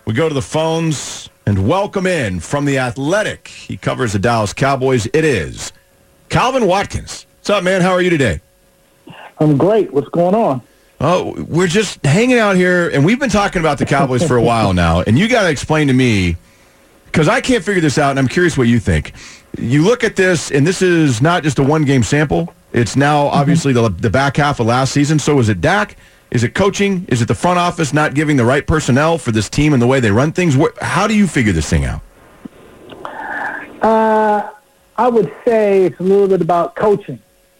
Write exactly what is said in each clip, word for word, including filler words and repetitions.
We go to the phones and welcome in from The Athletic. He covers the Dallas Cowboys. It is Calvin Watkins. What's up, man? How are you today? I'm great. What's going on? Oh, we're just hanging out here, and we've been talking about the Cowboys for a while now, and you got to explain to me, because I can't figure this out, and I'm curious what you think. You look at this, and this is not just a one-game sample. It's now, obviously, the, the back half of last season. So is it Dak? Is it coaching? Is it the front office not giving the right personnel for this team and the way they run things? What, how do you figure this thing out? Uh, I would say it's a little bit about coaching.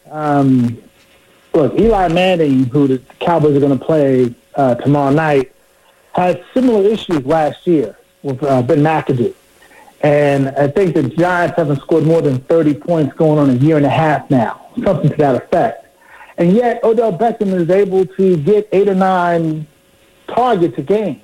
Um, look, Eli Manning, who the Cowboys are going to play uh, tomorrow night, had similar issues last year with uh, Ben McAdoo. And I think the Giants haven't scored more than thirty points going on a year and a half now, something to that effect. And yet Odell Beckham is able to get eight or nine targets a game.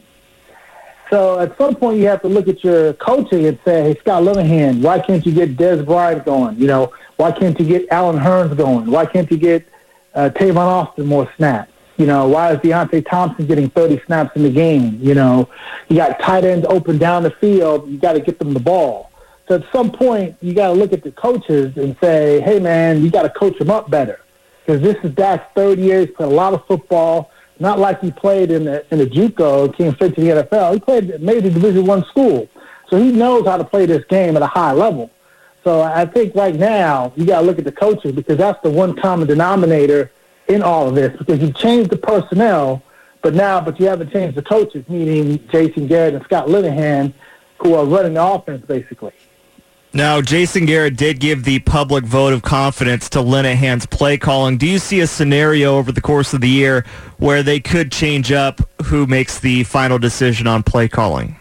So at some point you have to look at your coaching and say, hey, Scott Linehan, why can't you get Dez Bryant going? You know, why can't you get Allen Hurns going? Why can't you get uh, Tavon Austin more snaps? You know, why is Deontay Thompson getting thirty snaps in the game? You know, you got tight ends open down the field. You got to get them the ball. So at some point, you got to look at the coaches and say, hey, man, you got to coach them up better. Because this is Dak's third year. He's played a lot of football. Not like he played in the, in the JUCO, came straight to the N F L. He played at maybe Division One school. So he knows how to play this game at a high level. So I think right now, you got to look at the coaches because that's the one common denominator in all of this, because you changed the personnel, but now, but you haven't changed the coaches, meaning Jason Garrett and Scott Linehan, who are running the offense, basically. Now, Jason Garrett did give the public vote of confidence to Linehan's play calling. Do you see a scenario over the course of the year where they could change up who makes the final decision on play calling?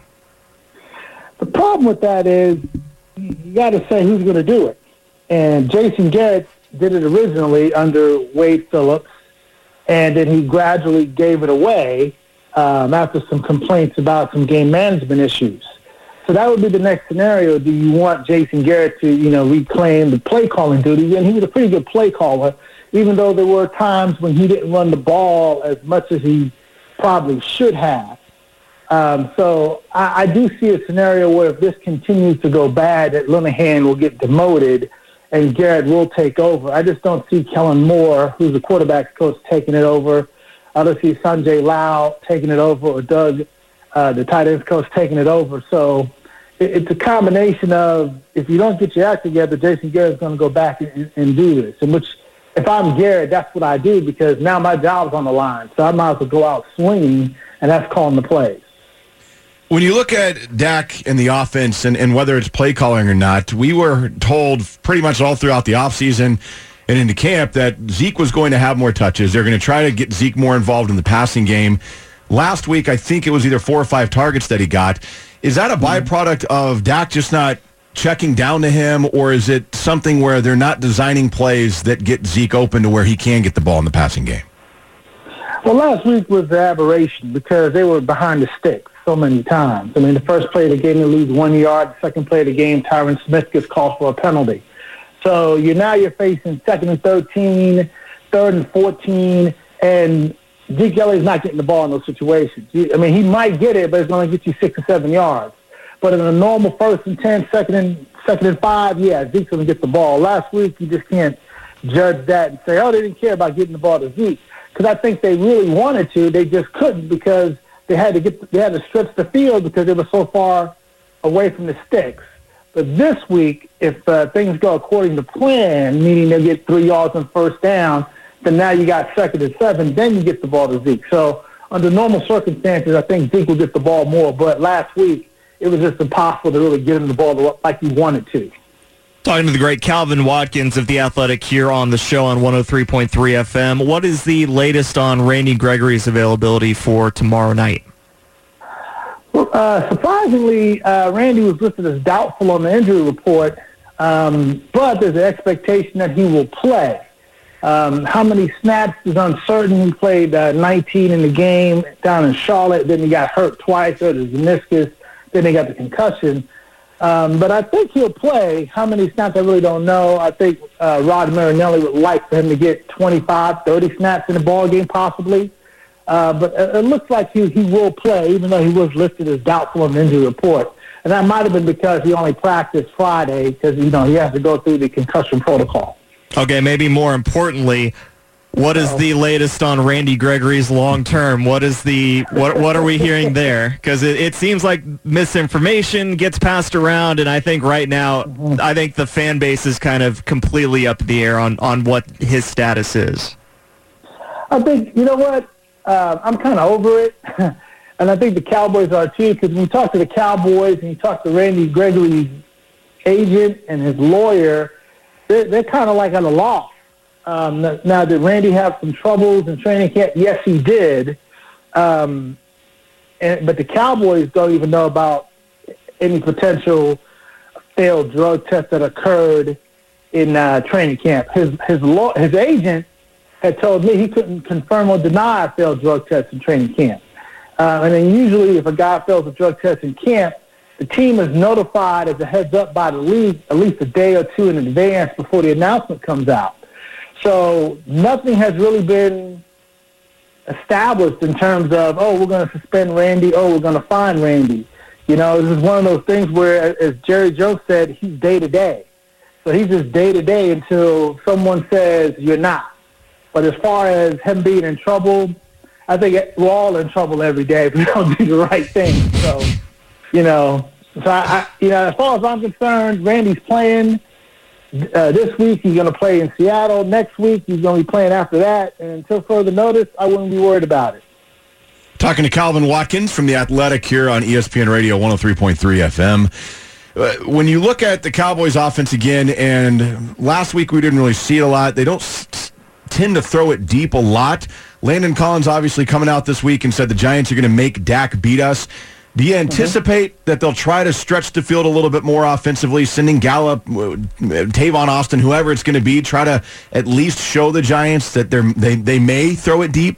The problem with that is you got to say who's going to do it. And Jason Garrett did it originally under Wade Phillips, and then he gradually gave it away um, after some complaints about some game management issues. So that would be the next scenario. Do you want Jason Garrett to, you know, reclaim the play calling duty? And he was a pretty good play caller, even though there were times when he didn't run the ball as much as he probably should have. Um, so I, I do see a scenario where if this continues to go bad, that Linehan will get demoted and Garrett will take over. I just don't see Kellen Moore, who's the quarterback's coach, taking it over. I don't see Sanjay Lau taking it over, or Doug, uh, the tight ends coach, taking it over. So it, it's a combination of, if you don't get your act together, Jason Garrett's going to go back and, and do this. And which, if I'm Garrett, that's what I do, because now my job's on the line. So I might as well go out swinging, and that's calling the plays. When you look at Dak and the offense and, and whether it's play calling or not, we were told pretty much all throughout the offseason and into camp that Zeke was going to have more touches. They're going to try to get Zeke more involved in the passing game. Last week, I think it was either four or five targets that he got. Is that a byproduct of Dak just not checking down to him, or is it something where they're not designing plays that get Zeke open to where he can get the ball in the passing game? Well, last week was the aberration because they were behind the sticks so many times. I mean, the first play of the game, they lose one yard. The second play of the game, Tyron Smith gets called for a penalty. So you now you're facing second and thirteen, third and fourteen, and Zeke Elliott's not getting the ball in those situations. I mean, he might get it, but it's going to get you six or seven yards. But in a normal first and ten, second and second and five, yeah, Zeke's going to get the ball. Last week, you just can't judge that and say, oh, they didn't care about getting the ball to Zeke. Because I think they really wanted to, they just couldn't because they had to get they had to stretch the field because they were so far away from the sticks. But this week, if uh, things go according to plan, meaning they get three yards on first down, then now you got second and seven, then you get the ball to Zeke. So under normal circumstances, I think Zeke will get the ball more. But last week, it was just impossible to really get him the ball like he wanted to. Talking to the great Calvin Watkins of The Athletic here on the show on one oh three point three F M. What is the latest on Randy Gregory's availability for tomorrow night? Well, uh, surprisingly, uh, Randy was listed as doubtful on the injury report, um, but there's an expectation that he will play. Um, how many snaps is uncertain. He played uh, nineteen in the game down in Charlotte. Then he got hurt twice, hurt his meniscus. Then he got the concussion. Um, but I think he'll play. How many snaps, I really don't know. I think uh, Rod Marinelli would like for him to get twenty-five, thirty snaps in the ball game possibly. Uh, but it, it looks like he, he will play, even though he was listed as doubtful in the injury report. And that might have been because he only practiced Friday because, you know, he has to go through the concussion protocol. Okay, maybe more importantly, what is the latest on Randy Gregory's long term? What is the what what are we hearing there? Because it, it seems like misinformation gets passed around, and I think right now, mm-hmm. I think the fan base is kind of completely up in the air on, on what his status is. I think, you know what, uh, I'm kind of over it, and I think the Cowboys are too, because when you talk to the Cowboys and you talk to Randy Gregory's agent and his lawyer, they're, they're kind of like at a loss. Um, now, did Randy have some troubles in training camp? Yes, he did. Um, and, but the Cowboys don't even know about any potential failed drug tests that occurred in uh, training camp. His his law, his agent had told me he couldn't confirm or deny a failed drug test in training camp. Uh, and then usually if a guy fails a drug test in camp, the team is notified as a heads up by the league at least a day or two in advance before the announcement comes out. So nothing has really been established in terms of, oh, we're going to suspend Randy, oh, we're going to fine Randy. You know, this is one of those things where, as Jerry Jones said, he's day-to-day. So he's just day-to-day until someone says you're not. But as far as him being in trouble, I think we're all in trouble every day if we don't do the right thing. So, you know, so I, I you know, as far as I'm concerned, Randy's playing. Uh, this week he's going to play in Seattle. Next week he's going to be playing after that. And until further notice, I wouldn't be worried about it. Talking to Calvin Watkins from The Athletic here on E S P N Radio one oh three point three F M. Uh, when you look at the Cowboys offense again, and last week we didn't really see it a lot, they don't s- tend to throw it deep a lot. Landon Collins obviously coming out this week and said the Giants are going to make Dak beat us. Do you anticipate mm-hmm. that they'll try to stretch the field a little bit more offensively, sending Gallup, Tavon Austin, whoever it's going to be, try to at least show the Giants that they're, they they may throw it deep?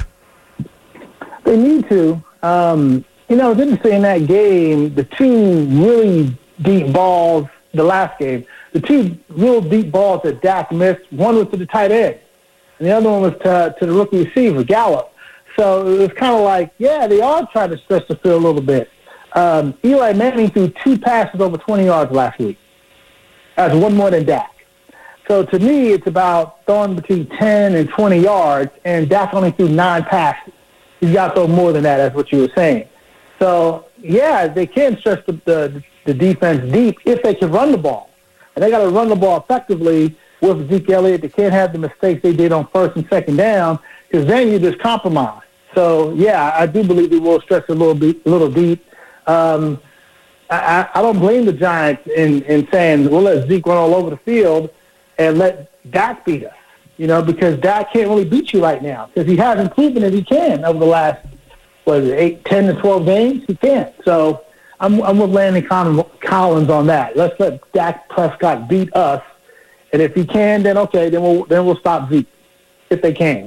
They need to. Um, you know, it's interesting in that game, the two really deep balls, the last game, the two real deep balls that Dak missed, one was to the tight end, and the other one was to, to the rookie receiver, Gallup. So it was kind of like, yeah, they are trying to stretch the field a little bit. Um, Eli Manning threw two passes over twenty yards last week. That's one more than Dak. So to me, it's about throwing between ten and twenty yards, and Dak only threw nine passes. He's got to throw more than that, that's what you were saying. So, yeah, they can stretch the, the, the defense deep if they can run the ball. And they got to run the ball effectively with Zeke Elliott. They can't have the mistakes they did on first and second down, because then you just compromise. So, yeah, I do believe they will stretch a little, bit, a little deep. Um, I, I don't blame the Giants in, in saying, we'll let Zeke run all over the field and let Dak beat us, you know, because Dak can't really beat you right now because he hasn't proven that he can over the last, what is it, eight, ten to twelve games? He can't. So I'm, I'm with Landon Collins on that. Let's let Dak Prescott beat us, and if he can, then okay, then we'll, then we'll stop Zeke, if they can.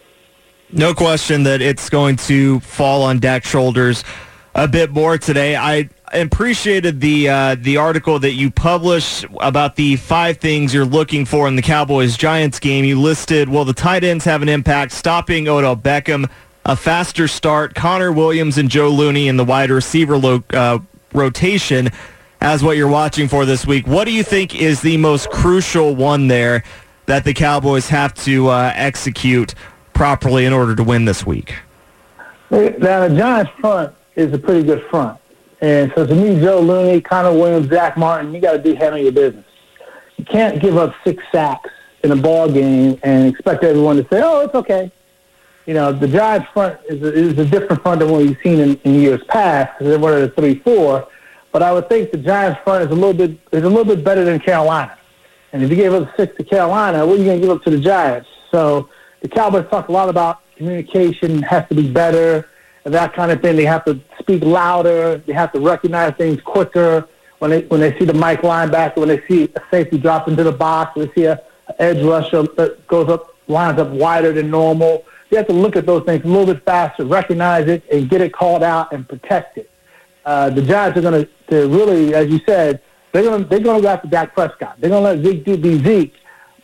No question that it's going to fall on Dak's shoulders a bit more today. I appreciated the uh, the article that you published about the five things you're looking for in the Cowboys-Giants game. You listed, well, the tight ends have an impact, stopping Odell Beckham, a faster start, Connor Williams and Joe Looney in the wide receiver lo- uh, rotation as what you're watching for this week. What do you think is the most crucial one there that the Cowboys have to uh, execute properly in order to win this week? Now, the Giants front is a pretty good front. And so to me, Joe Looney, Connor Williams, Zach Martin, you got to do handle your business. You can't give up six sacks in a ball game and expect everyone to say, oh, it's okay. You know, the Giants front is a, is a different front than what you've seen in, in years past because they're one of the three four. But I would think the Giants front is a little bit is a little bit better than Carolina. And if you gave up six to Carolina, what are you going to give up to the Giants? So the Cowboys talk a lot about communication has to be better and that kind of thing. They have to speak louder. They have to recognize things quicker when they when they see the Mike linebacker, when they see a safety drop into the box, when they see a, a edge rusher that goes up, lines up wider than normal. You have to look at those things a little bit faster, recognize it, and get it called out and protect it. Uh, the Giants are going to really, as you said, they're going to they're going to go after Dak Prescott. They're going to let Zeke do be Zeke,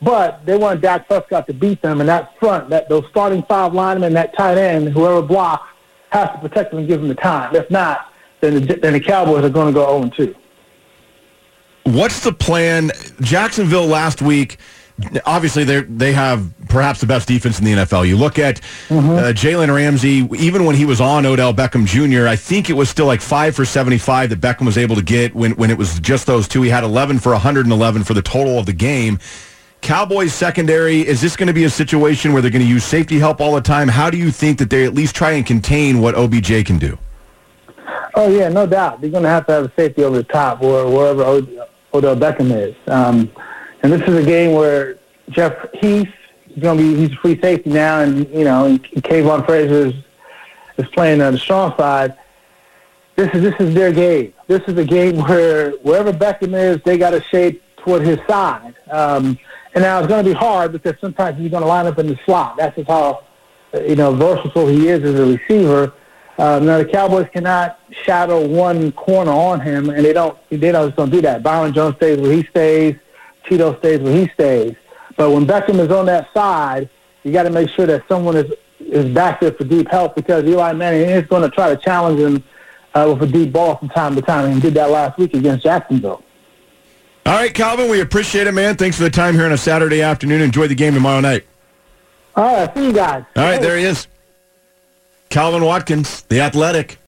but they want Dak Prescott to beat them, and that front, that those starting five linemen, that tight end, whoever blocks, has to protect them and give them the time. If not, then the, then the Cowboys are going to go oh and two. What's the plan? Jacksonville last week, obviously they they have perhaps the best defense in the N F L. You look at mm-hmm. uh, Jalen Ramsey, even when he was on Odell Beckham Junior, I think it was still like five for seventy-five that Beckham was able to get when, when it was just those two. He had eleven for one hundred eleven for the total of the game. Cowboys secondary, is this going to be a situation where they're going to use safety help all the time? How do you think that they at least try and contain what O B J can do? Oh, yeah, no doubt. They're going to have to have a safety over the top or wherever Odell Beckham is. Um, and this is a game where Jeff Heath, he's going to be, he's a free safety now, and, you know, and Kayvon Frazier is, is playing on the strong side. This is, this is their game. This is a game where wherever Beckham is, they got to shape toward his side. Um, and now it's going to be hard because sometimes he's going to line up in the slot. That's just how, you know, versatile he is as a receiver. Um, now the Cowboys cannot shadow one corner on him, and they don't. They don't, don't do that. Byron Jones stays where he stays. Cheeto stays where he stays. But when Beckham is on that side, you got to make sure that someone is is back there for deep help because Eli Manning is going to try to challenge him uh, with a deep ball from time to time, and he did that last week against Jacksonville. All right, Calvin, we appreciate it, man. Thanks for the time here on a Saturday afternoon. Enjoy the game tomorrow night. All right, see you guys. All right, there he is. Calvin Watkins, The Athletic.